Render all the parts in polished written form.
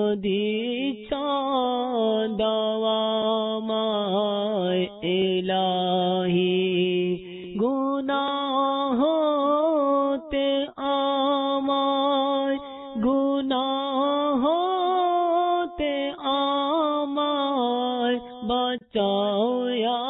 দিচ্ছ দাওয়া আমায় ইলাহি গুনাহ হতে আমায় গুনাহ হতে আমায় বাঁচাও ইয়া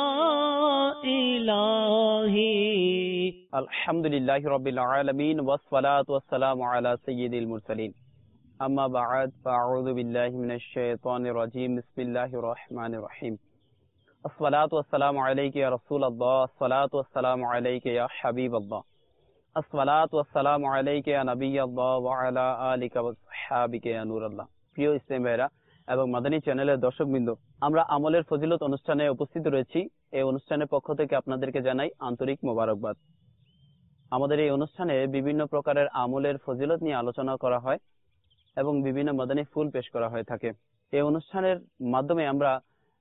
ইলাহি। আলহামদুলিল্লাহি রাব্বিল আলামিন ওয়াসসালাতু ওয়াসসালামু আলা সাইয়্যিদিল মুরসালিন আম্মা বা'দ ফাআউযু বিল্লাহি মিনাশ শাইতানির রাজীম বিসমিল্লাহির রহমানির রহিম। আসসালাতু ওয়াসসালামু আলাইকা ইয়া রাসূলুল্লাহ, আসসালাতু ওয়াসসালামু আলাইকা ইয়া হাবিবাল্লাহ, আসসালাতু ওয়াসসালামু আলাইকা ইয়া নবিয়াল্লাহ ওয়া আলা আলিকা ওয়া সাহবিকা ইয়া নূরাল্লাহ। প্রিয় ইসলামী ভাইরা এবং মাদানী চ্যানেলের দর্শকবৃন্দ, আমরা আমলের ফজিলত অনুষ্ঠানে উপস্থিত রয়েছি। এই অনুষ্ঠানের পক্ষ থেকে আপনাদেরকে জানাই আন্তরিক মোবারকবাদ। আমাদের এই অনুষ্ঠানে বিভিন্ন প্রকারের আমলের ফজিলত নিয়ে আলোচনা করা হয় এবং বিভিন্ন মাদানী ফুল পেশ করা হয়ে থাকে। এই অনুষ্ঠানের মাধ্যমে আমরা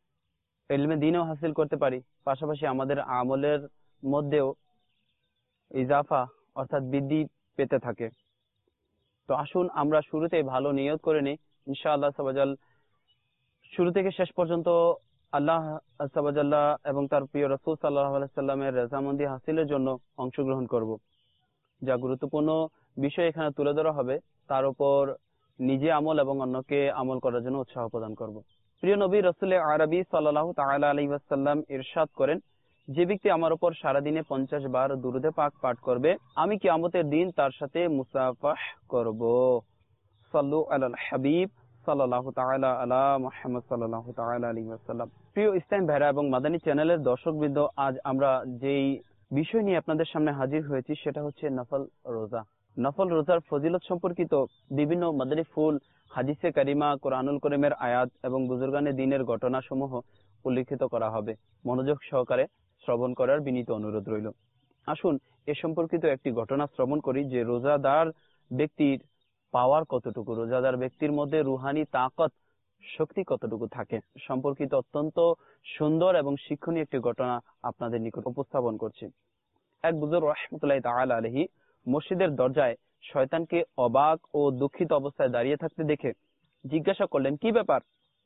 ইলমে দ্বীনও হাসিল করতে পারি, পাশাপাশি আমাদের আমলের মধ্যেও ইজাফা অর্থাৎ বৃদ্ধি পেতে থাকে। তো আসুন আমরা শুরুতে ভালো নিয়ত করে নিই, ইনশাআল্লাহ সাবাজাল শুরু থেকে শেষ পর্যন্ত আল্লাহ সাবাজাল্লাহ এবং তার প্রিয় রাসূল সাল্লাল্লাহু আলাইহি সাল্লামের রাযামন্দি হাসিলের জন্য অংশগ্রহণ করব। যা গুরুত্বপূর্ণ বিষয় এখানে তুলে ধরা হবে, তার উপর নিজে আমল এবং অন্যকে আমল করার জন্য উৎসাহ প্রদান করব। প্রিয় নবী রাসূল আরবি সাল্লাল্লাহু তাআলা আলাইহি ওয়াসাল্লাম ইরশাদ করেন, যে ব্যক্তি আমার উপর সারাদিনে 50 বার দুরূদে পাক পাঠ করবে, আমি কিয়ামতের দিন তার সাথে মুসাফাহ করব। সাল্লু আলাল হাবিব সাল্লাল্লাহু তাআলা আলা মুহাম্মদ সাল্লাল্লাহু তাআলা আলাইহি ওয়াসাল্লাম। প্রিয় ইসলাম ভাইরা এবং মাদানী চ্যানেলের দর্শকবৃন্দ, আজ আমরা যেই বিষয় নিয়ে আপনাদের সামনে হাজির হয়েছি সেটা হচ্ছে নফল রোজা। নফল রোজার ফজিলত সম্পর্কিত বিভিন্ন মাদানী ফুল, হাদিসে কারিমা, কোরআনুল কারীমের আয়াত এবং বুজুর্গানে দ্বীনের ঘটনাসমূহ উল্লেখিত করা হবে। মনোযোগ সহকারে শ্রবণ করার বিনীত অনুরোধ রইল। আসুন এ সম্পর্কিত একটি ঘটনা শ্রবণ করি যে রোজাদার ব্যক্তির পাওয়ার কতটুকু, রোজাদার ব্যক্তির মধ্যে রুহানি তাকত শক্তি কতটুকু থাকে সম্পর্কিত অত্যন্ত সুন্দর এবং শিক্ষণীয় একটি ঘটনা আপনাদের নিকট উপস্থাপন করছি। এক বুজুর্গ রাহমাতুল্লাহি তাআলা আলাইহি মসজিদের দরজায় শয়তানকে অবাক ও দুঃখিত অবস্থায় দাঁড়িয়ে থাকতে দেখে জিজ্ঞাসা করলেন, কি ব্যাপার?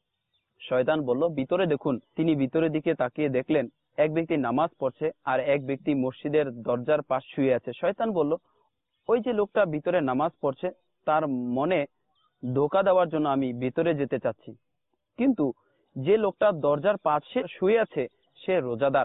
শয়তান বলল, ভিতরে দেখুন। তিনি ভিতরের দিকে তাকিয়ে দেখলেন এক ব্যক্তি নামাজ পড়ছে আর এক ব্যক্তি মসজিদের দরজার পাশ শুয়ে আছে। শয়তান বলল, ওই যে লোকটা ভিতরে নামাজ পড়ছে, তার মনে ধোঁকা দেওয়ার জন্য আমি ভিতরে যেতে চাচ্ছি, কিন্তু যে লোকটা দরজার পাশে শুয়ে আছে সে রোজাদার।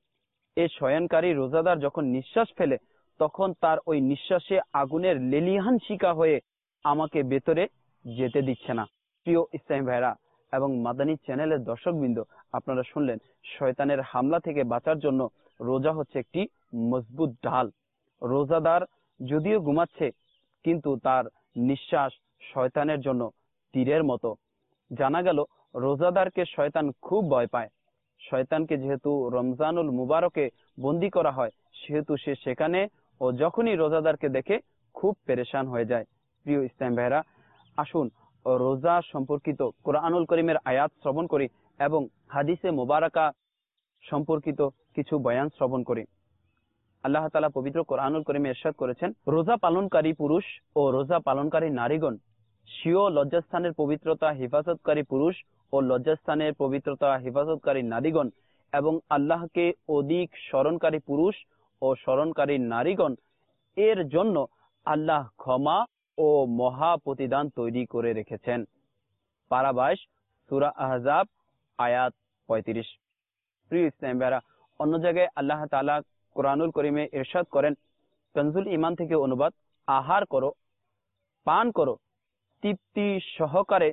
এই শয়নকারী রোজাদার যখন নিঃশ্বাস ফেলে তখন তার ওই নিঃশ্বাসে আগুনের লেলিহান শিখা হয়ে আমাকে ভেতরে যেতে দিচ্ছে না। প্রিয় ইসলামী ভাইরা এবং মাদানী চ্যানেলের দর্শকবৃন্দ, আপনারা শুনলেন শয়তানের হামলা থেকে বাঁচার জন্য রোজা হচ্ছে একটি মজবুত ঢাল। রোজাদার যদিও ঘুমাচ্ছে কিন্তু তার নিঃশ্বাস শয়তানের জন্য তীরের মতো। জানা গেল রোজাদারকে শয়তান খুব ভয় পায়। শয়তানকে যেহেতু রমজানুল মুবারকে বন্দী করা হয় সেহেতু সে সেখানে ও যখনই রোজাদারকে দেখে খুব পেরেশান হয়ে যায়। প্রিয় ইসলাম ভাইরা, আসুন রোজা সম্পর্কিত কোরআনুল কারীমের আয়াত শ্রবণ করি এবং হাদিসে মুবারাকা সম্পর্কিত কিছু বয়ান শ্রবণ করি। আল্লাহ তাআলা পবিত্র কোরআনুল কারীমে ইরশাদ করেছেন, রোজা পালনকারী পুরুষ ও রোজা পালনকারী নারীগণ স্বীয় লজ্জাস্থানের পবিত্রতা হেফাজতকারী পুরুষ ও লজ্জাস্থানের পবিত্রতা হেফাজতকারী নারীগণ এবং আল্লাহকে অধিক স্মরণকারী পুরুষ ও স্মরণকারী নারীগণ এর জন্য আল্লাহ ক্ষমা ও মহা প্রতিদান তৈরি করে রেখেছেন। পারা 22 সূরা আহজাব আয়াত 35। প্রিয় ইসলাম ভাইরা, অন্য জায়গায় আল্লাহ তাআলা কোরআনুল কারীমে ইরশাদ করেন, কনজুল ঈমান থেকে অনুবাদ, আহার করো, পান করো তৃপ্তি সহকারে,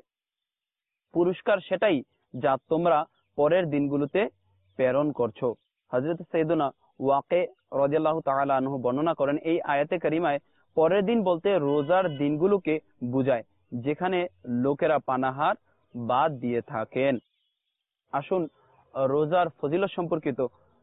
পুরস্কার সেটাই যা তোমরা পরের দিনগুলোতে প্রেরণ করছো। হযরত সাইয়েদুনা ওয়াকে রাদিয়াল্লাহু তাআলা আনহু বর্ণনা করেন, এই আয়াতে কারিমায় পরের দিন বলতে রোজার দিনগুলোকে বোঝায় যেখানে লোকেরা পানাহার বাদ দিয়ে থাকেন। আসুন রোজার ফজিলত সম্পর্কিত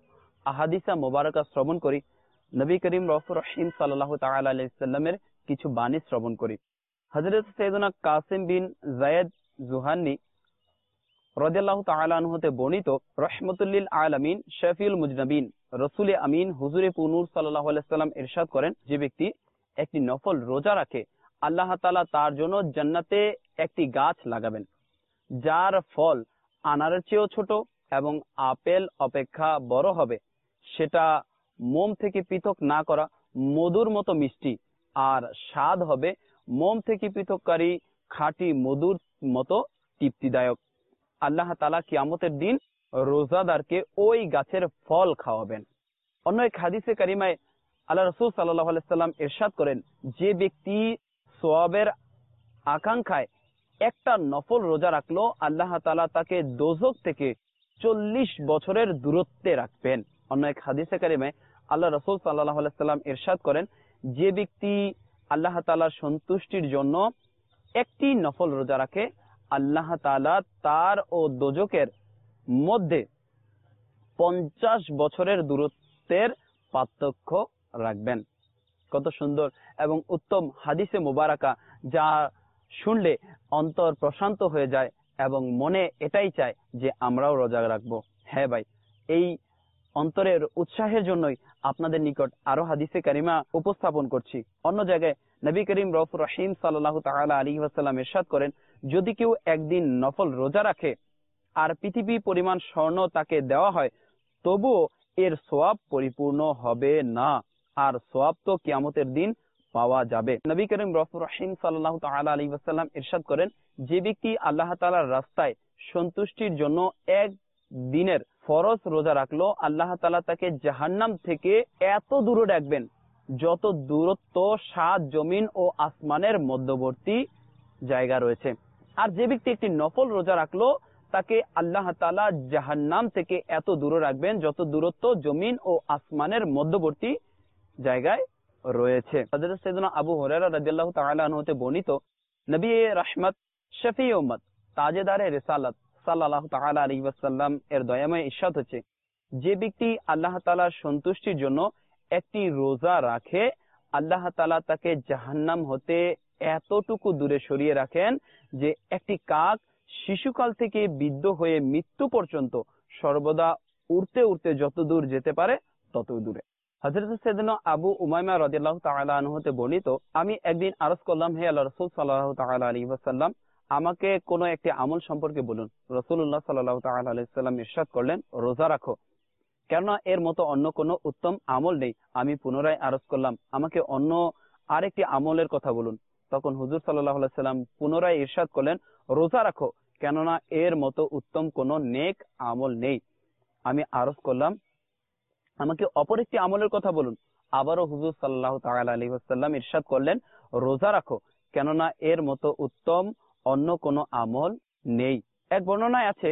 আহাদিসা মুবারাকা শ্রবণ করি। নবী করিম রাউফুর রহিম সাল্লাল্লাহু তাআলা আলাইহি সাল্লামের কিছু বাণী শ্রবণ করি। হযরত সাইয়েদুনা কাসিম বিন যায়েদ জুহানি রাদিয়াল্লাহু তাআলা আনহু হতে বর্ণিত, রাহমাতুল লিল আলামিন শাফিউল মুজনাবিন রাসূল আমিন হুজুরে পুনুর সাল্লাল্লাহু আলাইহি সাল্লাম ইরশাদ করেন, যে ব্যক্তি একটি নফল রোজা রাখে আল্লাহ তাআলা তার জন্য জান্নাতে একটি গাছ লাগাবেন, যার ফল আনারের চেয়েও ছোট এবং আপেল অপেক্ষা বড় হবে। সেটা মোম থেকে পৃথক না করা মধুর মতো মিষ্টি, আর স্বাদ হবে মোম থেকে পৃথককারী খাঁটি মধুর মতো তৃপ্তিদায়ক। আল্লাহ তাআলা কিয়ামতের দিন রোজাদারকে ওই গাছের ফল খাওয়াবেন। অন্য এক হাদিসে কারিমায় আল্লাহ রাসূল সাল্লাল্লাহু আলাইহি সাল্লাম ইরশাদ করেন, যে ব্যক্তি সওয়াবের আকাঙ্ক্ষায় একটা নফল রোজা রাখলো, আল্লাহ তাআলা তাকে দোজখ থেকে 40 বছরের দূরত্বে রাখবেন। অন্য এক হাদিসে কারিমায় আল্লাহ রাসূল সাল্লাল্লাহু আলাইহি সাল্লাম ইরশাদ করেন, যে ব্যক্তি আল্লাহ তাআলার সন্তুষ্টির জন্য একটি নফল রোজা রাখে, আল্লাহ তাআলা তার ও দোজখের মধ্যে 50 বছরের দূরত্বের পার্থক্য রাখবেন। কত সুন্দর এবং উত্তম হাদিসে মুবারাকা, যা শুনলে অন্তর প্রশান্ত হয়ে যায় এবং মনে এটাই চায় যে আমরাও রোজা রাখবো। হ্যাঁ ভাই, এই অন্তরের উৎসাহের জন্যই আপনাদের নিকট আরো হাদিসে কারিমা উপস্থাপন করছি। অন্য জায়গায় নবী করিম রউফুর রহিম সাল্লাল্লাহু তাআলা আলাইহি ওয়াসাল্লাম ইরশাদ করেন, যদি কেউ একদিন নফল রোজা রাখে আর পৃথিবী পরিমাণ স্বর্ণ তাকে দেওয়া হয়, তবুও এর সওয়াব পরিপূর্ণ হবে না, আর সওয়াব তো কিয়ামতের দিন পাওয়া যাবে। নবী করিম রউফুর রহিম সাল্লাল্লাহু তাআলা আলাইহি ওয়াসাল্লাম ইরশাদ করেন, যে ব্যক্তি আল্লাহ তাআলার রাস্তায় সন্তুষ্টির জন্য এক দিনের ফরজ রোজা রাখলো, আল্লাহ তাআলা তাকে জাহান্নাম থেকে এত দূরে রাখবেন যত দূরত্ব 7 জমিন ও আসমানের মধ্যবর্তী জায়গা রয়েছে। আর যে ব্যক্তি একটি নফল রোজা রাখলো, তাকে আল্লাহ তাআলা জাহান্নাম থেকে এত দূরে রাখবেন যত দূরত্ব জমিন ও আসমানের মধ্যবর্তী জায়গায় রয়েছে। হযরত সাইয়েদনা আবু হুরায়রা রাদিয়াল্লাহু তাআলা আনহু হতে বর্ণিত, নবী রাহমাত শফিঈ উম্মত তাজেদারে রিসালাত সাল্লাল্লাহু তাআলা আলাইহি ওয়াসাল্লাম এর দয়াময় ইরশাদ হচ্ছে, যে ব্যক্তি আল্লাহ তাআলার সন্তুষ্টির জন্য একটি রোজা রাখে, আল্লাহ তাআলা তাকে জাহান্নাম হতে এতটুকু দূরে সরিয়ে রাখেন যে একটি কাক শিশুকাল থেকে বৃদ্ধ হয়ে মৃত্যু পর্যন্ত সর্বদা উড়তে উড়তে যত দূর যেতে পারে তত দূরে। হযরত সাইয়েদনা আবু উমাইমা রাদিয়াল্লাহু তাআলা আনহু হতে বর্ণিত, আমি একদিন আরজ করলাম, হে আল্লাহর রাসূল সাল্লাল্লাহু তাআলা আলাইহি ওয়াসাল্লাম, আমাকে কোনো একটি আমল সম্পর্কে বলুন। রাসূলুল্লাহ সাল্লাল্লাহু তাআলা আলাইহি ওয়াসাল্লাম ইরশাদ করলেন, রোজা রাখো, কেননা এর মতো অন্য কোনো উত্তম আমল নেই। আমি পুনরায় আরজ করলাম, আমাকে অন্য আরেকটি আমলের কথা বলুন। তখন হুজুর সাল্লাল্লাহু আলাইহি ওয়াসাল্লাম পুনরায় ইরশাদ করলেন, রোজা রাখো, কেননা এর মতো উত্তম কোনো নেক আমল নেই। আমি আরজ করলাম, আমাকে অপর একটি আমলের কথা বলুন। আবারও হুজুর সাল্লাল্লাহু তাআলা আলাইহি ওয়াসাল্লাম ইরশাদ করলেন, রোজা রাখো, কেননা এর মতো উত্তম অন্য কোনো আমল নেই। এক বর্ণনায় আছে,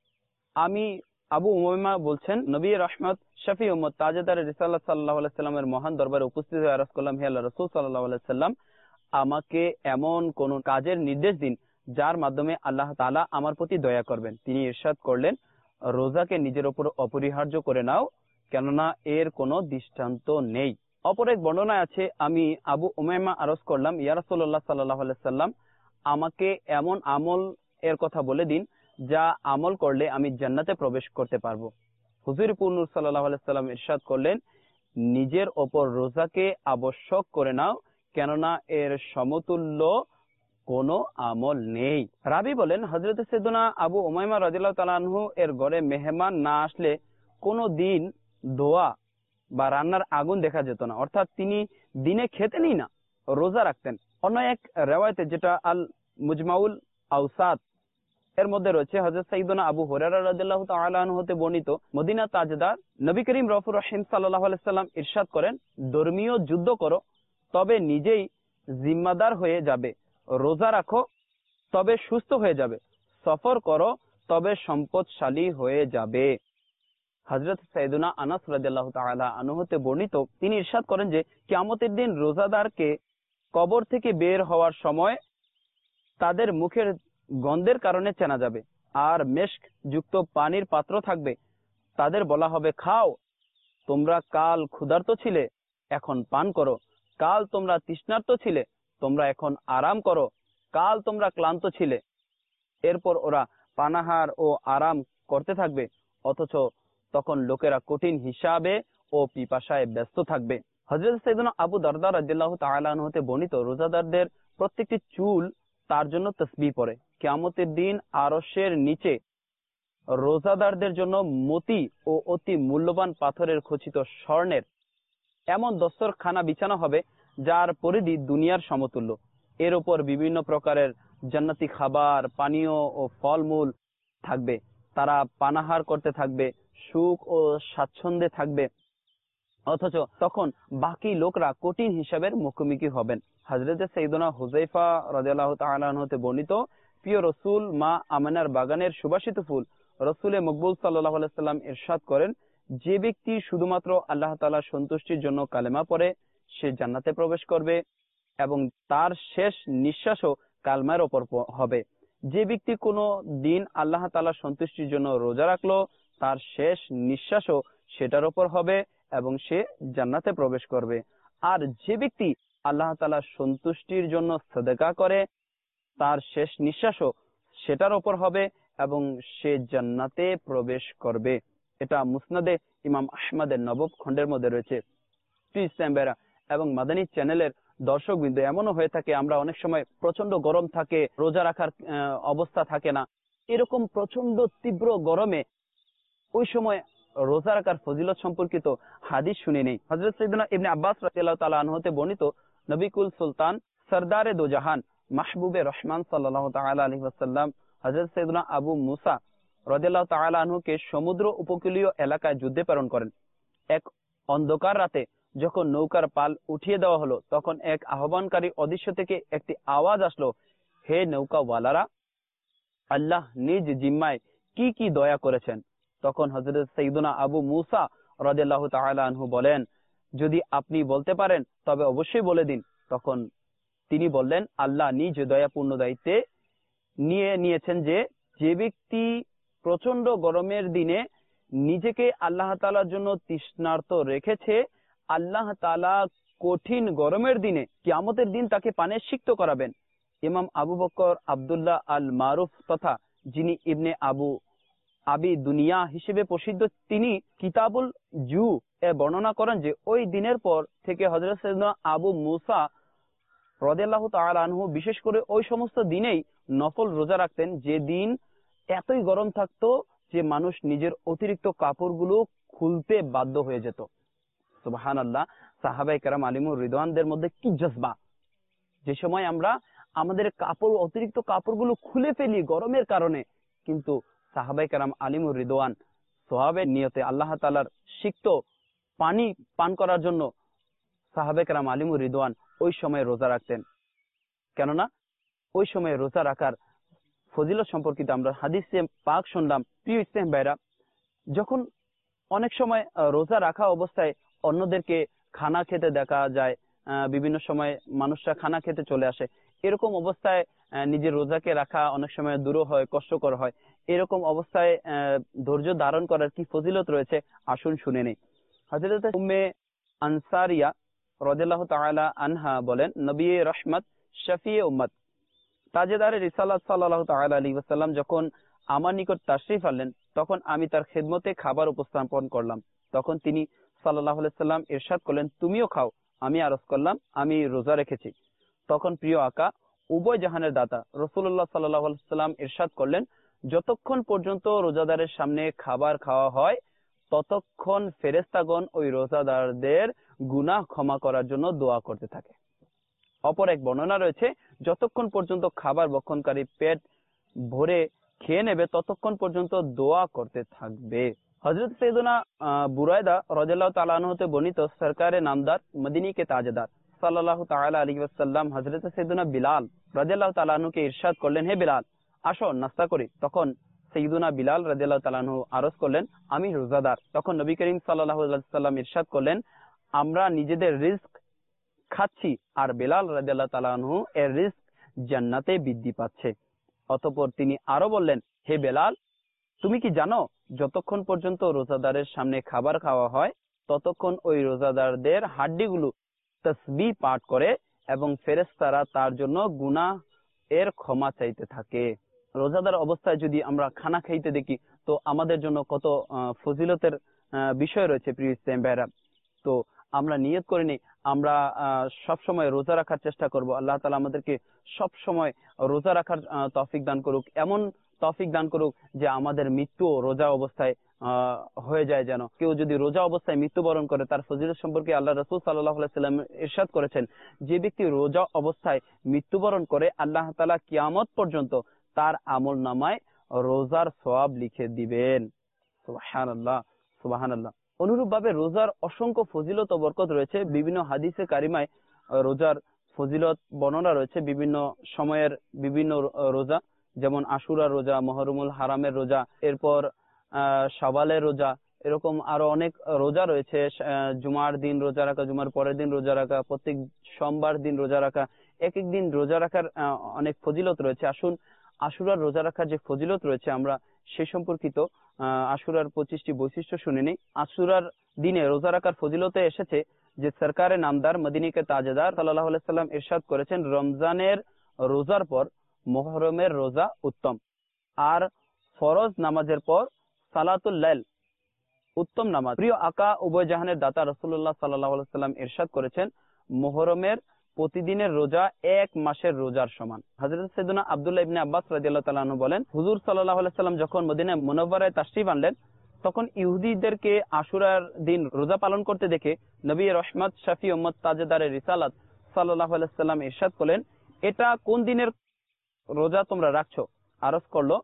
আমি আবু উমাইমা বলছেন, নবী রাহমাত শফিঈ উম্মত তাজেদারে রিসালাত সাল্লাল্লাহু আলাইহি ওয়াসাল্লামের মহান দরবারে উপস্থিত হয়ে আরজ করলাম, হে আল্লাহর রাসূল সাল্লাল্লাহু আলাইহি ওয়াসাল্লাম, আমাকে এমন কোন কাজের নির্দেশ দিন যার মাধ্যমে আল্লাহ তাআলা আমার প্রতি দয়া করবেন। তিনি ইরশাদ করলেন, রোজাকে নিজের উপর অপরিহার্য করে নাও, কেননা এর কোনো দৃষ্টান্ত নেই। অপর এক বর্ণনায় আছে, আমি আবু উমাইমা আরজ করলাম, ইয়া রাসূলুল্লাহ সাল্লাল্লাহু আলাইহি ওয়াসাল্লাম, আমাকে এমন আমল এর কথা বলে দিন যা আমল করলে আমি জান্নাতে প্রবেশ করতে পারবো। হুজুর নূর সাল্লাল্লাহু আলাইহি ওয়াসাল্লাম ইরশাদ করলেন, নিজের ওপর রোজাকে আবশ্যক করে নাও, কেননা এর সমতুল্য কোনো আমল নেই। রাবি বলেন, হযরত সাইয়েদনা আবু উমাইমা রাদিয়াল্লাহু তাআলা আনহু এর ঘরে মেহমান না আসলে কোনো দিন দোয়া বা রান্নার আগুন দেখা যেত না, অর্থাৎ তিনি দিনে খেতেনই না, রোজা রাখতেন। অন্য এক রিওয়ায়াতে, যেটা আল মুজমাউল আওসাত এর মধ্যে রয়েছে, হযরত সাইয়েদনা আবু হুরায়রা রাদিয়াল্লাহু তাআলা আনহু হতে বর্ণিত, মদিনা তাজদার নবী করিম রউফুর রহিম সাল্লাল্লাহু আলাইহি ওয়াসাল্লাম ইরশাদ করেন, ধর্মীয় যুদ্ধ করো, তবে নিজেই জিম্মাদার হয়ে যাবে। রোজা রাখো, তবে সুস্থ হয়ে যাবে। সফর করো, তবে সম্পদশালী হয়ে যাবে। হযরত সাইয়েদনা আনাস রাদিয়াল্লাহু তাআলা আনহু হতে বর্ণিত, তিনি ইরশাদ করেন যে কিয়ামতের দিন রোজাদারকে কবর থেকে বের হওয়ার সময় তাদের মুখের গন্ধের কারণে চেনা যাবে, আর মেশক যুক্ত পানির পাত্র থাকবে। তাদের বলা হবে, খাও, তোমরা কাল ক্ষুধার্ত ছিলে, এখন পান করো। কাল তোমরা তৃষ্ণার্ত ছিলে, তোমরা এখন আরাম করো। কাল তোমরা ক্লান্ত ছিলে। এরপর ওরা পানাহার ও আরাম করতে থাকবে, অথচ তখন লোকেরা কঠিন হিসাবে ও পিপাসায় ব্যস্ত থাকবে। হযরত সাইয়েদনা আবু দারদা রাদিয়াল্লাহু তাআলা আনহু হতে বর্ণিত, রোজাদারদের প্রত্যেকটি চুল তার জন্য তসবিহ পড়ে। কিয়ামতের দিন আরশের নিচে রোজাদারদের জন্য মতি ও অতি মূল্যবান পাথরের খচিত স্বর্ণের এমন দস্তরখানা বিছানো হবে যার পরিধি দুনিয়ার সমতুল্য। এর উপর বিভিন্ন প্রকারের জান্নাতি খাবার, পানীয় ও ফলমূল থাকবে। তারা পানাহার করতে থাকবে, সুখ ও স্বাচ্ছন্দ্যে থাকবে, অথচ তখন বাকি লোকরা কঠিন হিসাবের মুখোমুখি হবেন। হযরতে সাইয়েদনা হুযায়ফা রাদিয়াল্লাহু তাআলা আনহু হতে বর্ণিত, প্রিয় রসুল মা আমেনার বাগানের সুবাসিত ফুল রসুলে মকবুল সাল্লাল্লাহু আলাইহি সাল্লাম ইরশাদ করেন, যে ব্যক্তি শুধুমাত্র আল্লাহ তাআলার সন্তুষ্টির জন্য কালেমা পড়ে সে জান্নাতে প্রবেশ করবে এবং তার শেষ নিঃশ্বাসও কালেমার ওপর হবে। যে ব্যক্তি কোনো দিন আল্লাহ তাআলার সন্তুষ্টির জন্য রোজা রাখলো তার শেষ নিঃশ্বাসও সেটার ওপর হবে এবং সে জান্নাতে প্রবেশ করবে। আর যে ব্যক্তি আল্লাহ তাআলার সন্তুষ্টির জন্য সাদকা করে তার শেষ নিঃশ্বাসও সেটার ওপর হবে এবং সে জান্নাতে প্রবেশ করবে। এটা মুসনাদে ইমাম আহমদের নবম খণ্ডের মধ্যে রয়েছে। ইসলামবেরা এবং মাদানী চ্যানেলের দর্শকবৃন্দ, এমনও হয়ে থাকে আমরা অনেক সময় প্রচন্ড গরম থাকে, রোজা রাখার অবস্থা থাকে না, এরকম প্রচন্ড তীব্র গরমে ওই সময় রোজা রাখার ফজিলত সম্পর্কিত হাদিস শুনে নেই। হযরত সাইয়েদনা ইবনে আব্বাস রাদিয়াল্লাহু তাআলা আনহু হতে বর্ণিত, নবিকুল সুলতান সরদারে দো জাহান মাহবুবে রহমান সাল্লাল্লাহু তাআলা আলাইহি ওয়াসাল্লাম হযরত সাইয়েদনা আবু মুসা রাদিয়াল্লাহু তাআলা আনহুকে সমুদ্র উপকূলীয় এলাকায় যুদ্ধে প্রেরণ করেন। এক অন্ধকার রাতে যখন নৌকার পাল উঠিয়ে দেওয়া হলো তখন এক আহ্বানকারী অদৃশ্য থেকে একটি আওয়াজ আসলো, হে নৌকাওয়ালারা, আল্লাহ নিজ জিম্মায় কি কি দয়া করেছেন। তখন হযরত সাইয়েদনা আবু মুসা রাদিয়াল্লাহু তাআলা আনহু বলেন, যদি আপনি বলতে পারেন তবে অবশ্যই বলে দিন। তখন তিনি বললেন, আল্লাহ নিজ দয়াপূর্ণ দায়িত্বে নিয়েছেন যে যে ব্যক্তি প্রচন্ড গরমের দিনে নিজেকে আল্লাহ তাআলার জন্য তৃষ্ণার্ত রেখেছে, আল্লাহ তাআলা কঠিন গরমের দিনে কিয়ামতের দিন তাকে পানে সিক্ত করাবেন। ইমাম আবু বকর আব্দুল্লাহ আল মারুফ তথা যিনি ইবনে আবি দুনিয়া হিসেবে প্রসিদ্ধ, তিনি কিতাবুল জু এ বর্ণনা করেন যে ওই দিনের পর থেকে হযরত সাইয়েদনা আবু মুসা রাদিয়াল্লাহু তাআলা আনহু বিশেষ করে ওই সমস্ত দিনেই নফল রোজা রাখতেন যে দিন এতই গরম থাকতো যে মানুষ নিজের অতিরিক্ত কাপড়গুলো খুলতে বাধ্য হয়ে যেত। সুবহানাল্লাহ, সাহাবায়ে কেরাম আলিমুর রিদওয়ানদের মধ্যে কি জজবা! যে সময় আমরা আমাদের অতিরিক্ত কাপড়গুলো খুলে ফেলি গরমের কারণে, কিন্তু সাহাবায়ে কেরাম আলিমুর রিদওয়ান সওয়াবের নিয়তে আল্লাহ তাআলার সিক্ত পানি পান করার জন্য সাহাবায়ে কেরাম আলিমুর রিদওয়ান ওই সময় রোজা রাখতেন। কেননা ওই সময় রোজা রাখার ফজিলত সম্পর্কিত আমরা হাদিসে পাক শুনলাম। প্রিয় ইসলাম ভাইরা, যখন অনেক সময় রোজা রাখা অবস্থায় অন্যদেরকে খানা খেতে দেখা যায়, বিভিন্ন সময় মানুষরা খানা খেতে চলে আসে, এরকম অবস্থায় নিজের রোজাকে রাখা অনেক সময় দূর হয়, কষ্টকর হয়। এরকম অবস্থায় ধৈর্য ধারণ করার কি ফজিলত রয়েছে আসুন শুনে নেই। হযরত উম্মে আনসারিয়া রাদিয়াল্লাহু তাআলা আনহা বলেন, নবী রহমত শফিয়ে উম্মত তাজেদারে রিসালাত সাল্লাল্লাহু তাআলা আলাইহি ওয়াসাল্লাম যখন আমার নিকট তাশরিফ আনলেন তখন আমি তার খেদমতে খাবার উপস্থাপন করলাম। তখন তিনি সাল্লাল্লাহু আলাইহি ওয়াসাল্লাম ইরশাদ করলেন, তুমিও খাও। আমি আরজ করলাম, আমি রোজা রেখেছি। তখন প্রিয় আকা উভয় জাহানের দাতা রাসূলুল্লাহ সাল্লাল্লাহু আলাইহি ওয়াসাল্লাম ইরশাদ করলেন, যতক্ষণ পর্যন্ত রোজাদারের সামনে খাবার খাওয়া হয় ততক্ষণ ফেরেশতাগণ ওই রোজাদারদের গুনাহ ক্ষমা করার জন্য দোয়া করতে থাকে। অপর এক বর্ণনা রয়েছে, যতক্ষণ পর্যন্ত খাবার ভক্ষণকারী পেট ভরে খেয়ে নেবে ততক্ষণ পর্যন্ত দোয়া করতে থাকবে। হযরত সাইয়েদনা বুরায়দা রাদিয়াল্লাহু তাআলা আনহু হতে বর্ণিত, সরকারে নামদার মদিনী কে তাজদার সাল্লাল্লাহু তাআলা আলাইহি ওয়াসাল্লাম হযরত সাইয়েদনা বিলাল রাদিয়াল্লাহু তাআলা আনহুকে ইরশাদ করলেন, হে বিলাল, আসো নাস্তা করি। তখন সাইয়েদনা বিলাল রাদিয়াল্লাহু তাআলা আনহু আরজ করলেন, আমি রোজাদার। তখন নবী করিম সাল্লাল্লাহু আলাইহি ওয়াসাল্লাম ইরশাদ করলেন, আমরা নিজেদের রিজক খাচ্ছি আর বিলাল রাদিয়াল্লাহু তাআলা আনহু এর রিজক জান্নাতে বৃদ্ধি পাচ্ছে। অতঃপর তিনি আরো বললেন, হে বিলাল, তুমি কি জানো যতক্ষণ পর্যন্ত রোজাদারের সামনে খাবার খাওয়া হয় ততক্ষণ ওই রোজাদারদের হাড্ডিগুলো তাসবিহ পাঠ করে এবং ফেরেশতারা তার জন্য গুনাহ এর ক্ষমা চাইতে থাকে। রোজাদার অবস্থায় যদি আমরা খানা খাইতে দেখি তো আমাদের জন্য কত ফজিলতের বিষয় রয়েছে। প্রিয় ইসলাম ভাইরা, তো আমরা নিয়ত করে নিই আমরা সব সময় রোজা রাখার চেষ্টা করব। আল্লাহ তাআলা আমাদেরকে সব সময় রোজা রাখার তৌফিক দান করুক, এমন তৌফিক দান করুক যে আমাদের মৃত্যু রোজা অবস্থায় হয়ে যায়। যেন কেউ যদি রোজা অবস্থায় মৃত্যুবরণ করে, তার ফজিলত সম্পর্কে আল্লাহ রাসূল সাল্লাল্লাহু আলাইহি সাল্লাম ইরশাদ করেছেন, যে ব্যক্তি রোজা অবস্থায় মৃত্যুবরণ করে আল্লাহ তাআলা কিয়ামত পর্যন্ত তার আমলনামায় রোজার সওয়াব লিখে দিবেন। সুবহানাল্লাহ, সুবহানাল্লাহ। অনুরূপভাবে রোজার অসংখ্য ফজিলত ও বরকত রয়েছে। বিভিন্ন হাদিসে কারিমায় রোজার ফজিলত বর্ণনা রয়েছে, বিভিন্ন সময়ের বিভিন্ন রোজা, যেমন আশুরার রোজা, মুহররমুল হারামের রোজা, এরপর শাওয়ালের রোজা, এরকম আরো অনেক রোজা রয়েছে। জুমার দিন রোজা রাখা, জুমার পরের দিন রোজা রাখা, প্রত্যেক সোমবার দিন রোজা রাখা, এক এক দিন রোজা রাখার অনেক ফজিলত রয়েছে। আসুন আশুরার রোজা রাখার যে ফজিলত রয়েছে আমরা সে সম্পর্কিত আশুরার 25টি বৈশিষ্ট্য শুনে নিই। আশুরার দিনে রোজা রাখার ফজিলতে এসেছে যে সরকারে নামদার মদিনাকে তাজেদার সাল্লাল্লাহু আলাইহি সাল্লাম ইরশাদ করেছেন, রমজানের রোজার পর মুহররমের রোজা উত্তম, আর ফরজ নামাজের পর সালাতুল লাইল উত্তম নামাজ। প্রিয় আকা উভয় জাহানের দাতা রাসূলুল্লাহ সাল্লাল্লাহু আলাইহি সাল্লাম ইরশাদ করেছেন, মুহররমের প্রতিদিনের রোজা এক মাসের রোজার সমান। হযরত সাইয়েদনা আব্দুল্লাহ ইবনে আব্বাস রাদিয়াল্লাহু তাআলা আনহু বলেন, হুজুর সাল্লাল্লাহু আলাইহি সাল্লাম যখন মদিনা মুনাওয়ারায় তাশরীফ আনলেন, তখন ইহুদিদেরকে আশুরার দিন রোজা পালন করতে দেখে নবী রহমত শাফি উম্মত তাজেদারের রিসালাত সাল্লাল্লাহু আলাইহি সাল্লাম ইরশাদ করলেন, এটা কোন দিনের রোজা তোমরা রাখছো? আরজ করলো,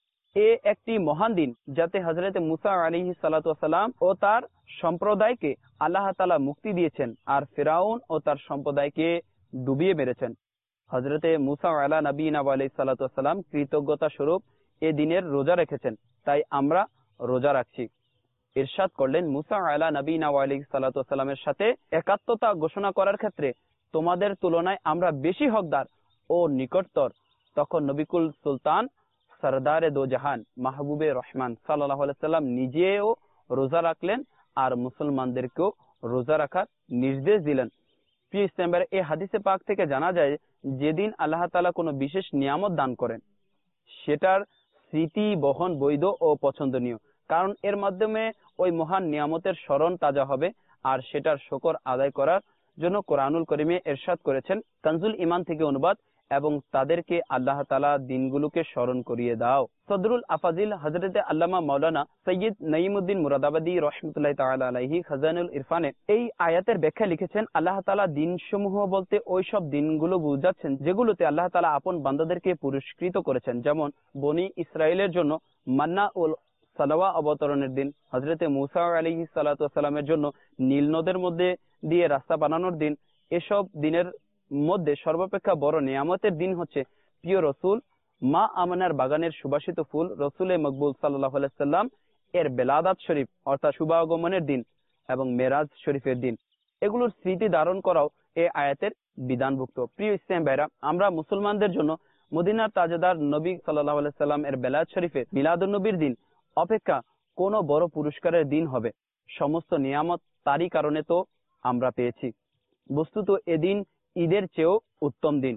এ একটি মহান দিন যাতে হযরত মুসা আলাইহিস সালাতু ওয়াস সালাম ও তার সম্প্রদায়কে আল্লাহ তাআলা মুক্তি দিয়েছেন, আর ফিরাউন ও তার সম্প্রদায়কে ডুবিয়ে মেরেছেন। হযরত মুসা আলা নবীনা আলাইহিস সালাতু ওয়াস সালাম কৃতজ্ঞতা স্বরূপ এ দিনের রোজা রেখেছেন, তাই আমরা রোজা রাখছি। ইরশাদ করলেন, মুসা আলা নবীনা আলাইহিস সালাতু ওয়াস সালামের সাথে একাত্মতা ঘোষণা করার ক্ষেত্রে তোমাদের তুলনায় আমরা বেশি হকদার ও নিকটতর। তখন নবিকুল সুলতান সরদারে দো জাহান মাহবুবে রহমান সাল্লাল্লাহু আলাইহি সাল্লাম নিজেও রোজা রাখলেন আর মুসলমানদেরকেও রোজা রাখার নির্দেশ দিলেন। প্রিয় ইসলামের এই হাদিসে পাক থেকে জানা যায়, যেদিন আল্লাহ তাআলা কোনো বিশেষ নিয়ামত দান করেন সেটার স্মৃতি বহন বৈধ ও পছন্দনীয়, কারণ এর মাধ্যমে ওই মহান নিয়ামতের স্মরণ তাজা হবে, আর সেটার শুকর আদায় করার জন্য কোরআনুল কারীমে ইরশাদ করেছেন, কানজুল ঈমান থেকে অনুবাদ, এবং তাদেরকে আল্লাহ তাআলা দিনগুলোকে স্মরণ করিয়ে দাও। সদরুল আফাজিল হযরত আল্লামা মাওলানা সৈয়দ নঈমউদ্দিন মুরাদাবাদী রাহমাতুল্লাহি তাআলা আলাইহি খাজানুল ইরফানে এই আয়াতের ব্যাখ্যা লিখেছেন, আল্লাহ তাআলা দিনসমূহ বলতে ওই সব দিনগুলো বোঝাচ্ছেন যেগুলোতে আল্লাহ তাআলা আপন বান্দাদেরকে পুরস্কৃত করেছেন, যেমন বনি ইসরাইলের জন্য মান্না ও সালাওয়া অবতরণের দিন, হযরত মুসা আলাইহিস সালাতু ওয়াস সালামের জন্য নীল নদের মধ্যে দিয়ে রাস্তা বানানোর দিন। এসব দিনের মধ্যে সর্বাপেক্ষা বড় নিয়ামতের দিন হচ্ছে প্রিয় রসুল মা আমানার বাগানের সুবাসিত ফুল রসুলে মকবুল সাল্লাল্লাহু আলাইহি সাল্লাম এর বেলাদাত শরীফ অর্থাৎ শুভাগমনের দিন এবং মেরাজ শরীফের দিন। এগুলোর স্মৃতি ধারণ করাও এই আয়াতের বিধানভুক্ত। প্রিয় ইসলাম ভাইরা, আমরা মুসলমানদের জন্য মদিনার তাজেদার নবী সাল্লাল্লাহু আলাইহি সাল্লাম এর বেলাদ শরীফের মিলাদুন নবীর দিন অপেক্ষা কোনো বড় পুরস্কারের দিন হবে। সমস্ত নিয়ামত তারই কারণে তো আমরা পেয়েছি। বস্তুত এদিন ঈদের চেয়েও উত্তম দিন,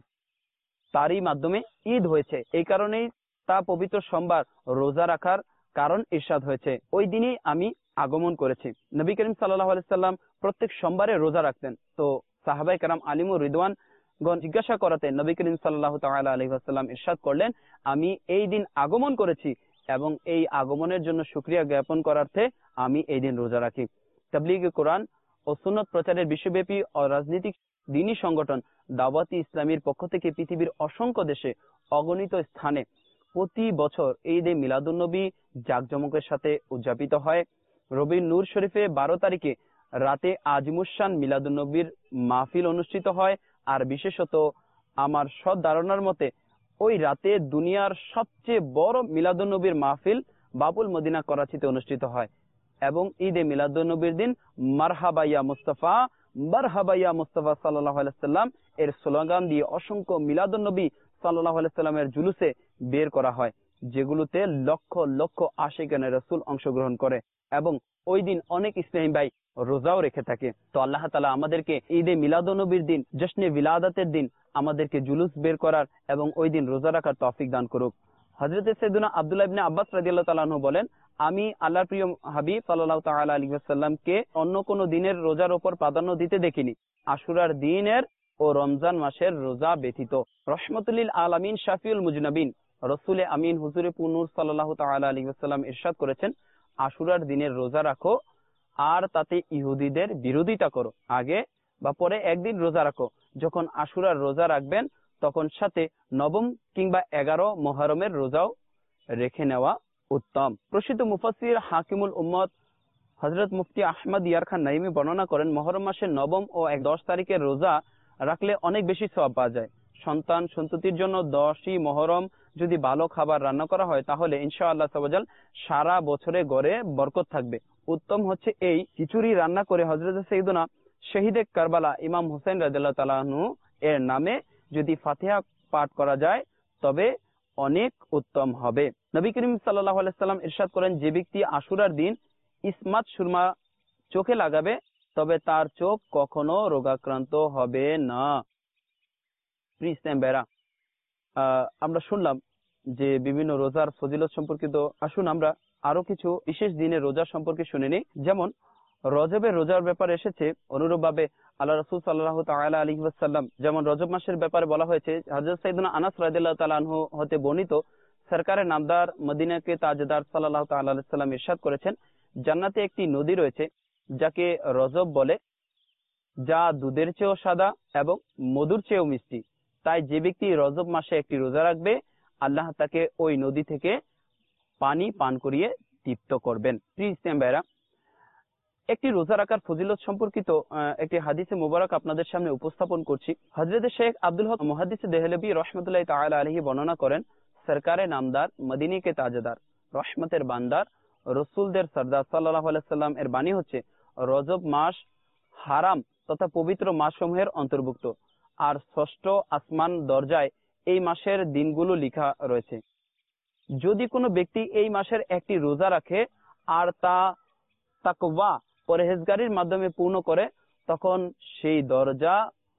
তারই মাধ্যমে ঈদ হয়েছে। এই কারণেই তা পবিত্র সোমবার রোজা রাখার কারণ ইরশাদ হয়েছে, ওই দিনই আমি আগমন করেছি। নবী করিম সাল্লাল্লাহু আলাইহি সাল্লাম প্রত্যেক সোমবারে রোজা রাখতেন। তো সাহাবায়ে কেরাম আলিম ও রিদওয়ানগণ জিজ্ঞাসা করাতে নবী করিম সাল্লাল্লাহু তাআলা আলাইহি ওয়াসাল্লাম ইরশাদ করলেন, আমি এই দিন আগমন করেছি এবং এই আগমনের জন্য শুকরিয়া জ্ঞাপন করার্থে আমি এই দিন রোজা রাখি। তাবলীগে কোরআন ও সুন্নত প্রচারের বিশ্বব্যাপী ও রাজনৈতিক দ্বীনি সংগঠন দাওয়াতি ইসলামীর পক্ষ থেকে পৃথিবীর অসংখ্য দেশে অগণিত স্থানে প্রতি বছর ঈদে মিলাদুন নবী জাঁকজমকের সাথে উদযাপিত হয়। রবিউল নূর শরীফে 12 তারিখে রাতে আজিমুশান মিলাদুন নবীর মাহফিল অনুষ্ঠিত হয়। আর বিশেষত আমার সৎ ধারণার মতে ওই রাতে দুনিয়ার সবচেয়ে বড় মিলাদুন নবীর মাহফিল বাবুল মদিনা করাচিতে অনুষ্ঠিত হয়। এবং ঈদে মিলাদুন নবীর দিন মারহাবা ইয়া মুস্তাফা মারহাবা ইয়া মুস্তাফা সাল্লাল্লাহু আলাইহি সাল্লাম এর স্লোগান দিয়ে অসংখ্য মিলাদুন নবী সাল্লাল্লাহু আলাইহি সাল্লামের জুলুসে বের করা হয়, যেগুলোতে লক্ষ লক্ষ আশিকানে রাসূল অংশগ্রহণ করে এবং ওই দিন অনেক ইসলামী ভাই রোজাও রেখে থাকে। তো আল্লাহ তাআলা আমাদেরকে ঈদে মিলাদুন নবীর দিন জশ্নে বিলাদাতের দিন আমাদেরকে জুলুস বের করার এবং ওই দিন রোজা রাখার তৌফিক দান করুক। হযরত সাইয়েদনা আব্দুল্লাহ ইবনে আব্বাস রাদিয়াল্লাহু তাআলা আনহু বলেন, আমি আল্লাহর প্রিয় হাবিব সাল্লাল্লাহু তাআলা আলাইহি ওয়াসাল্লামকে অন্য কোনো দিনের রোজার উপর প্রাধান্য দিতে দেখিনি আশুরার দিনের ও রমজান মাসের রোজা ব্যতীত। রহমতুল্লিল আলামিন শাফিউল মুজনাবিন রসুল আমিন হুজুরে পুনুর সাল্লাল্লাহু তাআলা আলাইহি ওয়াসাল্লাম ইরশাদ করেছেন, আশুরার দিনের রোজা রাখো আর তাতে ইহুদিদের বিরোধিতা করো। আগে বা পরে একদিন রোজা রাখো। যখন আশুরার রোজা রাখবেন তখন সাথে নবম কিংবা 11 মুহররমের রোজাও রেখে নেওয়া উত্তম। প্রসিদ্ধ মুফাসসির হাকিমুল উম্মত হযরত মুফতি আহমদ ইয়ার খান নাইমি বর্ণনা করেন, মুহররম মাসের নবম ও 10 তারিখের রোজা রাখলে অনেক বেশি সওয়াব পাওয়া যায়। সন্তান সন্ততির জন্য 10ই মুহররম যদি ভালো খাবার রান্না করা হয় তাহলে ইনশাআল্লাহ তাআলা সারা বছরে গড়ে বরকত থাকবে। উত্তম হচ্ছে এই খিচুড়ি রান্না করে হযরত সাইয়্যিদুনা শহীদে কারবালা ইমাম হুসাইন রাদিয়াল্লাহু তাআলা আনহু এর নামে যদি ফাতিহা পাঠ করা যায় তবে অনেক উত্তম হবে। নবী করিম সাল্লাল্লাহু আলাইহি সাল্লাম ইরশাদ করেন, যে ব্যক্তি আশুরার দিন ইসমাত সুরমা চোখে লাগাবে তবে তার চোখ কখনো রোগাক্রান্ত হবে না। আমরা শুনলাম যে বিভিন্ন রোজার ফজিলত সম্পর্কিত। আসুন আমরা আরো কিছু বিশেষ দিনের রোজা সম্পর্কে শুনে নিই। যেমন রজবের রোজার ব্যাপারে এসেছে অনুরূপভাবে আল্লাহ রাসূল সাল্লাল্লাহু তাআলা আলাইহি ওয়াসাল্লাম যেমন রজব মাসের ব্যাপারে বলা হয়েছে, হযরত সাইয়েদনা আনাস রাদিয়াল্লাহু তাআলা আনহু হতে বর্ণিত, সরকারে নামদার মদিনাকে তাজদার সাল্লাল্লাহু তাআলা আলাইহি ওয়াসাল্লাম ইরশাদ করেছেন, জান্নাতে একটি নদী রয়েছে যাকে রজব বলে, যা দুধের চেয়েও সাদা এবং মধুর চেয়েও মিষ্টি। তাই যে ব্যক্তি রজব মাসে একটি রোজা রাখবে আল্লাহ তাকে ওই নদী থেকে পানি পান করিয়ে তৃপ্ত করবেন। প্রিয় ইসলাম ভাইরা, একটি রোজা রাখার ফজিলত সম্পর্কিত একটি হাদিসে মুবারক আপনাদের সামনে উপস্থাপন করছি। হযরত শেখ আব্দুল হক মুহাদ্দিস দেহলভী রাহমাতুল্লাহি তাআলা আলাইহি বর্ণনা করেন, সরকারে নামদার মদিনা কে তাজদার রহমতের বান্দার রসুলদের সরদার সাল্লাল্লাহু আলাইহি সাল্লাম এর বাণী হচ্ছে, রজব মাস হারাম তথা পবিত্র মাসসমূহের অন্তর্ভুক্ত আর ষষ্ঠ আসমান দরজায় এই মাসের দিনগুলো লেখা রয়েছে। যদি কোনো ব্যক্তি এই মাসের একটি রোজা রাখে আর তা তাকওয়া পরহেজগারির মাধ্যমে পূর্ণ করে তখন সেই দরজা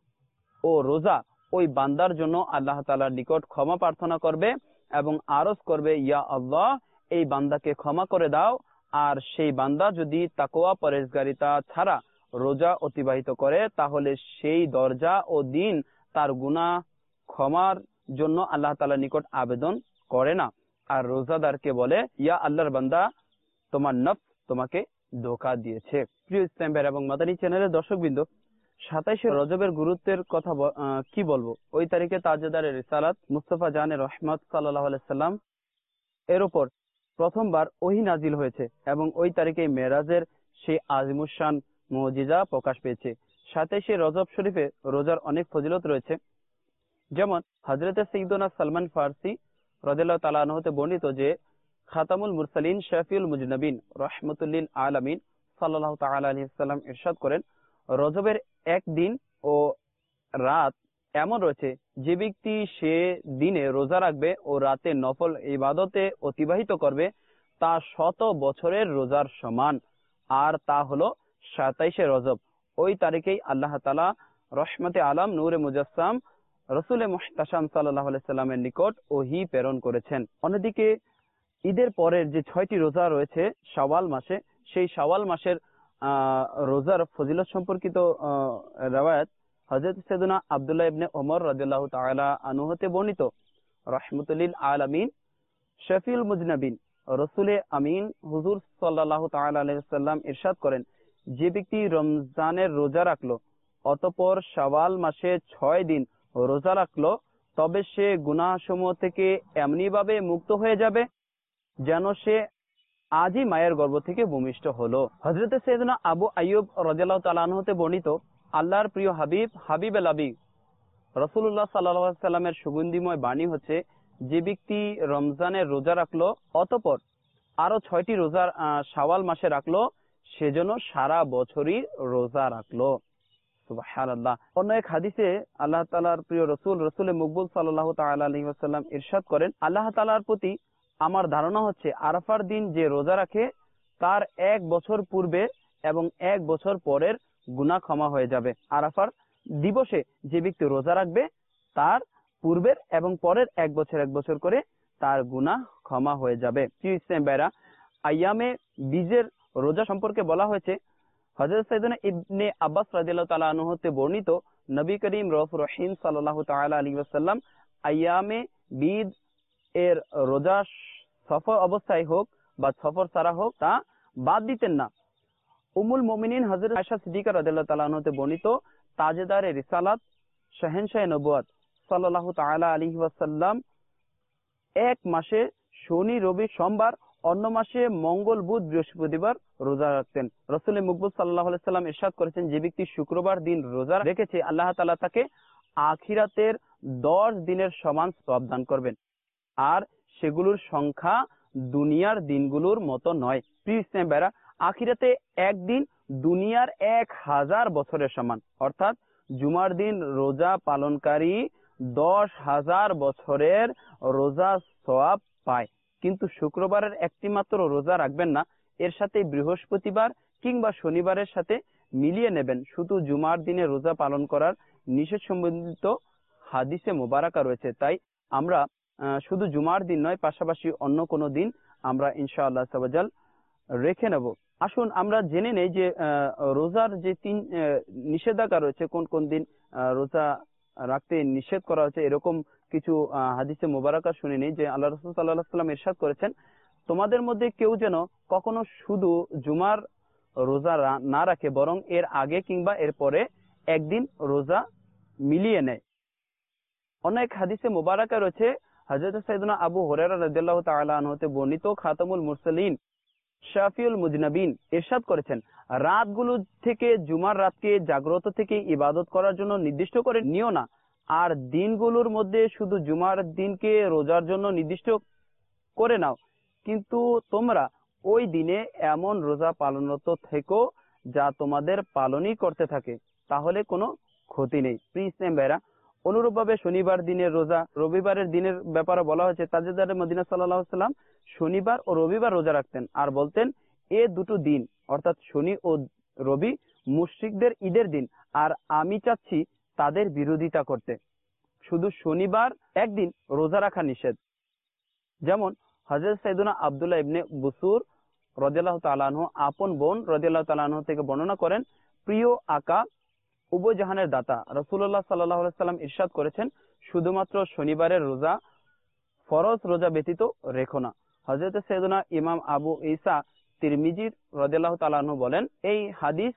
ও রোজা ওই বান্দার জন্য আল্লাহ তাআলার নিকট ক্ষমা প্রার্থনা করবে এবং আরজ করবে, ইয়া আল্লাহ এই বান্দাকে ক্ষমা করে দাও। আর সেই বান্দা যদি তাকওয়া পরহেজগারিতা ছাড়া রোজা অতিবাহিত করে তাহলে সেই দরজা ও দিন তার গুনাহ ক্ষমার জন্য আল্লাহ তাআলার নিকট আবেদন করে না। আর রোজাদারকে বলে, ইয়া আল্লাহর বান্দা তোমার নফস তোমাকে ধোঁকা দিয়েছে। প্রিয় ইসলাম ভাই এবং মাদানী চ্যানেলের দর্শকবৃন্দ, 27শে রজবের গুরুত্বের কথা কি বলবো। ওই তারিখে তাজদারে রিসালাত মুস্তাফা জানে রহমত সাল্লাল্লাহু আলাইহি সাল্লাম এর উপর প্রথমবার ওহী নাজিল হয়েছে এবং ওই তারিখে মেরাজের সেই আজিমুশান মুজিজা প্রকাশ পেয়েছে। 27শে রজব শরীফে রোজার অনেক ফজিলত রয়েছে। যেমন হযরত সাইয়্যিদুনা সালমান ফারসি রাদিয়াল্লাহু তাআলা আনহু হতে বর্ণিত যে খাতামুল মুরসালিন শাফিউল মুজনাবিন রহমতুল্লিল আলামিন সাল্লাল্লাহু তাআলা আলাইহি সাল্লাম ইরশাদ করেন, রজবের এক দিন ও রাত এমন রয়েছে যে ব্যক্তি সে দিনে রোজা রাখবে ও রাতে নফল ইবাদতে অতিবাহিত করবে তা 100 বছরের রোজার সমান। আর তা হলো 27শে রজব। ওই তারিখেই আল্লাহ তাআলা রহমতে আলম নূরে মুজাসসাম রসুল মুহতাশাম সাল্লাল্লাহু আলাইহি সাল্লামের নিকট ওহী প্রেরণ করেছেন। অন্যদিকে ঈদের পরের যে 6টি রোজা রয়েছে শাওয়াল মাসে, সেই শাওয়াল মাসের রোজার ফজিলত সম্পর্কিত রওয়ায়াত হযরত সাইয়েদনা আব্দুল্লাহ ইবনে ওমর রাদিয়াল্লাহু তাআলা আনহু হতে বর্ণিত, রাহমাতুল্লিল আলামিন শাফিউল মুজনাবিন রসুল আমিন হুজুর সাল্লাল্লাহু তাআলা আলাইহি ওয়াসাল্লাম ইরশাদ করেন, যে ব্যক্তি রমজানের রোজা রাখলো অতঃপর শাওয়াল মাসে 6 দিন রোজা রাখলো তবে সে গুনাহসমূহ থেকে এমনি ভাবে মুক্ত হয়ে যাবে যেন সে আজই মায়ের গর্ভ থেকে ভূমিষ্ঠ হলো। হযরত সাইয়েদনা আবু আইয়ুব রাদিয়াল্লাহু তাআলা আনহু হতে বর্ণিত, আল্লাহর প্রিয় হাবিব হাবিবুল আবি রাসূলুল্লাহ সাল্লাল্লাহু আলাইহি সাল্লামের সুগন্ধিময় বাণী হচ্ছে, যে ব্যক্তি রমজানের রোজা রাখলো অতঃপর আরো 6টি রোজা শাওয়াল মাসে রাখলো সেজন্য সারা বছরই রোজা রাখলো। সুবহানাল্লাহ। অন্য এক হাদিসে আল্লাহ তাআলার প্রিয় রসুল মকবুল সাল্লাল্লাহু তাআলা আলাইহি ওয়াসাল্লাম ইরশাদ করেন, আল্লাহ তাআলার প্রতি আমার ধারণা হচ্ছে আরাফার দিন যে রোজা রাখে তার 1 বছর পূর্বে এবং 1 বছর পরের গুনাহ ক্ষমা হয়ে যাবে। আরাফার দিবসে যে ব্যক্তি রোজা রাখবে তার পূর্বের এবং পরের 1 বছর করে তার গুনাহ ক্ষমা হয়ে যাবে। প্রিয় ইসলাম ভাইরা, আইয়ামে বীজের রোজা সম্পর্কে বলা হয়েছে, হযরত সাইয়েদনা ইবনে আব্বাস রাদিয়াল্লাহু তাআলা আনহু হতে বর্ণিত, নবী করিম রাউফুর রহিম সাল্লাল্লাহু তাআলা আলাইহি ওয়াসাল্লাম আইয়ামে বীজ এর রোজা সফর অবস্থায় হোক বা সফর ছাড়া হোক তা বাদ দিতেন না। উম্মুল মুমিনিন হযরত আয়েশা সিদ্দিকা রাদিয়াল্লাহু তাআলা আনহা হতে বর্ণিত, তাজেদারে রিসালাত শাহেনশাহে নবুয়ত সাল্লাল্লাহু তাআলা আলাইহি ওয়াসাল্লাম এক মাসে শনি রবি সোমবার, অন্য মাসে মঙ্গল বুধ বৃহস্পতিবার রোজা রাখতেন। রাসূল মুকবুল সাল্লাল্লাহু আলাইহি সাল্লাম ইরশাদ করেছেন, যে ব্যক্তি শুক্রবার দিন রোজা রেখেছে আল্লাহ তাআলা তাকে আখিরাতের 10 দিনের সমান সওয়াব দান করবেন, আর সেগুলোর সংখ্যা দুনিয়ার দিনগুলোর মতো নয়। প্রিয় ইসলাম ভাইরা, আখিরাতে একদিন দুনিয়ার 1000 বছরের সমান, অর্থাৎ জুমার দিন রোজা পালনকারী 10,000 বছরের রোজা সওয়াব পায়। কিন্তু শুক্রবারের একটি মাত্র রোজা রাখবেন না, এর সাথে বৃহস্পতিবার কিংবা শনিবারের সাথে মিলিয়ে নেবেন। শুধু জুমার দিনে রোজা পালন করার নিষেধ সম্বন্ধিত হাদিসে মোবারকা রয়েছে, তাই আমরা শুধু জুমার দিন নয়, পাশাপাশি অন্য কোনো দিন আমরা ইনশাআল্লাহ তাআলা রেখে নেব। আসুন আমরা জেনে নেই যে রোজার যে 3 নিষেধাজ্ঞা রয়েছে, কোন কোন দিন রোজা রাখতে নিষেধ করা হয়েছে, এরকম কিছু হাদিসে মোবারকা শুনে নেই। যে আল্লাহ রাসূল সাল্লাল্লাহু আলাইহি ওয়াসাল্লাম ইরশাদ করেছেন, তোমাদের মধ্যে কেউ যেন কখনো শুধু জুমার রোজা না রাখে, বরং এর আগে কিংবা এর পরে একদিন রোজা মিলিয়ে নেয়। অনেক হাদিসে মোবারকা রয়েছে, হযরত সাইয়েদনা আবু হুরায়রা রাদিয়াল্লাহু তাআলা আনহু হতে বর্ণিত, খাতামুল মুরসালিন শাফিউল মুজনাবিন ইরশাদ করেছেন, রাতগুলো থেকে জুমার রাতকে জাগ্রত থেকে ইবাদত করার জন্য নির্দিষ্ট করে নিও না, আর দিনগুলোর মধ্যে শুধু জুমার দিনকে রোজার জন্য নির্দিষ্ট করে নাও, কিন্তু তোমরা ওই দিনে এমন রোজা পালনরত থেকো যা তোমাদের পালনই করতে থাকে, তাহলে কোনো ক্ষতি নেই। প্রিয় ইসলাম ভাইরা, অনুরূপভাবে শনিবার দিনের রোজা, রবিবারের দিনের ব্যাপারে বলা হয়েছে, তাজেদারে মদিনা সাল্লাল্লাহু আলাইহি ওয়াসাল্লাম শনিবার ও রবিবার রোজা রাখতেন আর বলতেন, এ দুটো দিন অর্থাৎ শনি ও রবি মুশরিকদের ঈদের দিন, আর আমি চাচ্ছি তাদের বিরোধিতা করতে। শুধু শনিবার একদিন রোজা রাখা নিষেধ। যেমন হযরত সাইয়েদনা আব্দুল্লাহ ইবনে বুসুর রাদিয়াল্লাহু তাআলা আনহু আপন বোন রাদিয়াল্লাহু তাআলা আনহু থেকে বর্ণনা করেন, প্রিয় আকা উভয় জাহানের দাতা রাসূলুল্লাহ সাল্লাল্লাহু আলাইহি ওয়াসাল্লাম ইরশাদ করেছেন, শুধুমাত্র শনিবারের রোজা ফরজ রোজা ব্যতীত রেখো না। হযরত সাইয়েদনা ইমাম আবু ঈসা তিরমিজি রাদিয়াল্লাহু তাআলা আনহু বলেন, এই হাদিস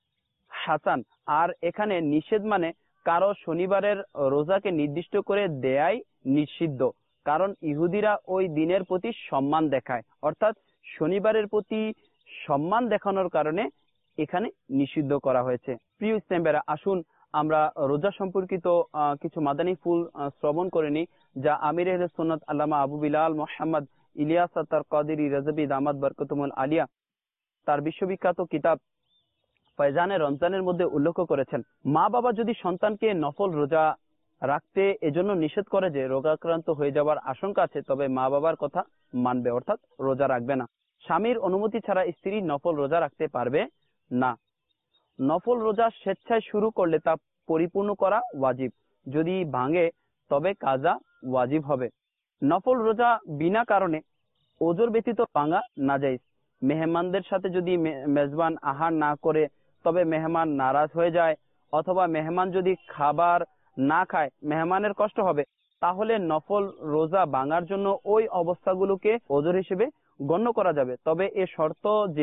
হাসান, আর এখানে নিষেধ মানে কারো শনিবারের রোজাকে নির্দিষ্ট করে দেয়াই নিষিদ্ধ, কারণ ইহুদিরা ওই দিনের প্রতি সম্মান দেখায়, অর্থাৎ শনিবারের প্রতি সম্মান দেখানোর কারণে এখানে নিষিদ্ধ করা হয়েছে। প্রিয় ইসলাম ভাইরা, আসুন আমরা রোজা সম্পর্কিত কিছু মাদানী ফুল শ্রবণ করে নিই, যা আমির আহলে সুন্নাত আল্লামা আবু বিলাল মোহাম্মদ ইলিয়াস আত্তার কাদেরী রাজবি দামাত বরকতুল আলিয়া তার বিশ্ববিখ্যাত কিতাব ফয়জানে রমজানের মধ্যে উল্লেখ করেছেন, মা বাবা যদি সন্তানকে নফল রোজা রাখতে এজন্য নিষেধ করে যে রোগাক্রান্ত হয়ে যাওয়ার আশঙ্কা আছে, তবে মা বাবার কথা মানবে, অর্থাৎ রোজা রাখবে না। স্বামীর অনুমতি ছাড়া স্ত্রী নফল রোজা রাখতে পারবে না। নফল রোজা স্বেচ্ছায় শুরু করলে তা পরিপূর্ণ করা ওয়াজিব, যদি ভাঙে তবে কাজা ওয়াজিব হবে। নফল রোজা বিনা কারণে ওজর ব্যতীত ভাঙা নাজায়েজ। মেহমানদের সাথে যদি মেজবান আহার না করে তবে মেহমান নারাজ হয়ে যায়, অথবা মেহমান যদি খাবার না খায় মেহমানের কষ্ট হবে, তাহলে নফল রোজা ভাঙার জন্য ওই অবস্থাগুলোকে ওজর হিসেবে গণ্য করা যাবে। তবে এ শর্ত যে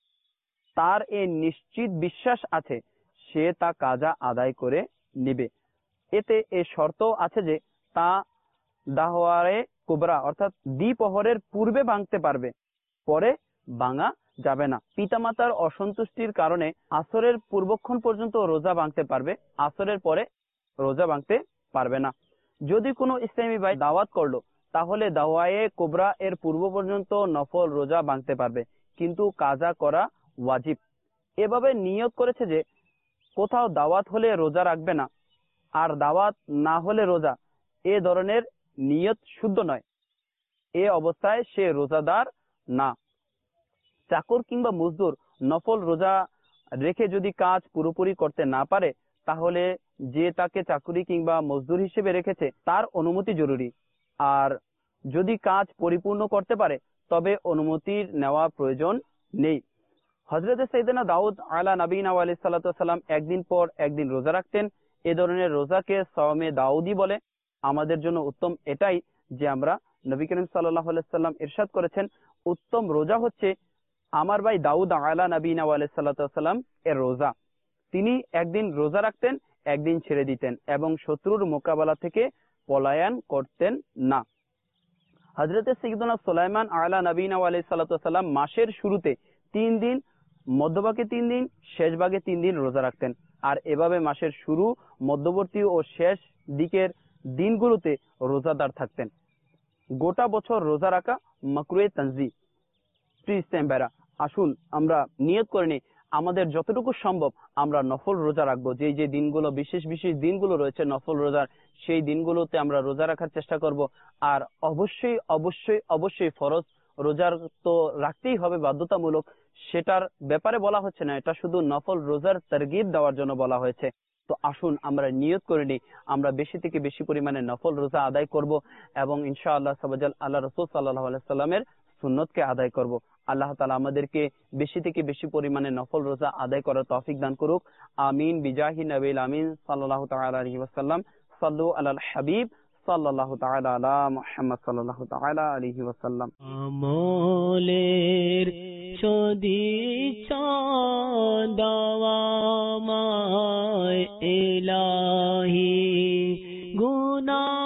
তার এ নিশ্চিত বিশ্বাস আছে সে তা কাজা আদায় করে নিবে। এতে এ শর্ত আছে যে তা দাহওয়ারে কুবরা অর্থাৎ দ্বিপ্রহরের পূর্বে ভাঙতে পারবে, পরে ভাঙা যাবে না। পিতামাতার অসন্তুষ্টির কারণে আসরের পূর্বক্ষণ পর্যন্ত রোজা ভাঙতে পারবে, আসরের পরে রোজা ভাঙতে পারবে না। যদি কোনো ইসলামী ভাই দাওয়াত করলো তাহলে দাওয়ায়ে কুবরা এর পূর্ব পর্যন্ত নফল রোজা ভাঙতে পারবে, কিন্তু কাজা করা ওয়াজিব। এভাবে নিয়ত করেছে যে কোথাও দাওয়াত হলে রোজা রাখবে না আর দাওয়াত না হলে রোজা, এ ধরনের নিয়ত শুদ্ধ নয়, এ অবস্থায় সে রোজাদার না। চাকর কিংবা মজদুর নফল রোজা রেখে যদি কাজ পুরোপুরি করতে না পারে, তাহলে যে তাকে চাকরি কিংবা মজদুর হিসেবে রেখেছে তার অনুমতি জরুরি। আর যদি কাজ পরিপূর্ণ করতে পারে তবে অনুমতির নেওয়া প্রয়োজন নেই। হযরত সাইয়েদনা দাউদ আলা নবীনা ওয়া আলাইহিস সালাতু ওয়াস সালাম একদিন পর একদিন রোজা রাখতেন। এ ধরনের রোজাকে সাওমে দাউদি বলে। আমাদের জন্য উত্তম এটাই যে আমরা, নবী করিম সাল্লাল্লাহু আলাইহি সাল্লাম ইরশাদ করেছেন, উত্তম রোজা হচ্ছে আমার ভাই দাউদ আলা নবীনা ওয়া আলাইহিস সালাতু ওয়াস সালাম এর রোজা। তিনি একদিন রোজা রাখতেন, একদিন ছেড়ে দিতেন এবং শত্রুর মোকাবেলা থেকে পলায়ন করতেন না। হযরত সাইয়েদনা সুলাইমান আলা নবীনা ওয়া আলাইহিস সালাতু ওয়াস সালাম মাসের শুরুতে 3 দিন, মধ্যভাগে 3 দিন, শেষ ভাগে 3 দিন রোজা রাখতেন। আর এভাবে মাসের শুরু, মধ্যবর্তী ও শেষ দিকের দিনগুলোতে রোজাদার থাকতেন। গোটা বছর রোজা রাখা মাকরুহে তানজি। প্রিয় ইসলাম ভাইরা, আসুন আমরা নিয়ত করে নিই আমাদের যতটুকু সম্ভব আমরা নফল রোজা রাখবো। যে যে দিনগুলো, বিশেষ বিশেষ দিনগুলো রয়েছে নফল রোজার, সেই দিনগুলোতে আমরা রোজা রাখার চেষ্টা করব। আর অবশ্যই অবশ্যই অবশ্যই ফরজ রোজার তো রাখতেই হবে, বাধ্যতামূলক। সেটার ব্যাপারে বলা হচ্ছে না, এটা শুধু নফল রোজার তারগিব দেওয়ার জন্য বলা হয়েছে। তো আসুন আমরা নিয়ত করে নিই আমরা বেশি থেকে বেশি পরিমাণে নফল রোজা আদায় করব এবং ইনশাআল্লাহ সাবাজাল আল্লাহ রাসূল সাল্লাল্লাহু আলাইহি সাল্লামের সুন্নতকে আদায় করব। আল্লাহ তাআলা আমাদেরকে বেশি থেকে বেশি পরিমাণে নফল রোজা আদায় করার তৌফিক দান করুক। আমিন বিজাহি নবীল আমিন সাল্লাল্লাহু তাআলা আলাইহি ওয়াসাল্লাম। সাল্লু আলাল হাবিব সাল্লাল্লাহু তাআলা আলা মুহাম্মদ সাল্লাল্লাহু তাআলা আলাইহি ওয়াসাল্লাম। আমলের সদিচ্ছা দাওয়ামায় ইলাহি গুনাহ